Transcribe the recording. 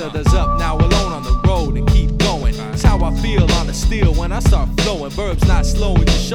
others up, now alone on the road and keep going. That's how I feel on the steel when I start flowing. Verbs not slowing, just show